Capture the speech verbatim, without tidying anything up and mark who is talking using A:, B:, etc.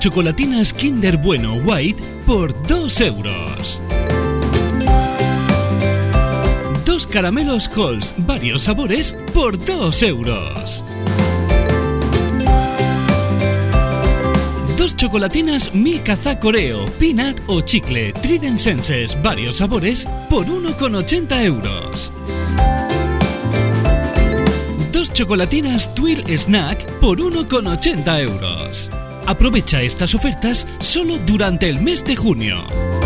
A: chocolatinas Kinder Bueno White por dos euros. Dos caramelos Halls varios sabores por dos euros. Dos chocolatinas Milka Oreo, Peanut o Chicle Trident Senses varios sabores por uno con ochenta euros. Dos chocolatinas Twill Snack por uno con ochenta euros. Aprovecha estas ofertas solo durante el mes de junio.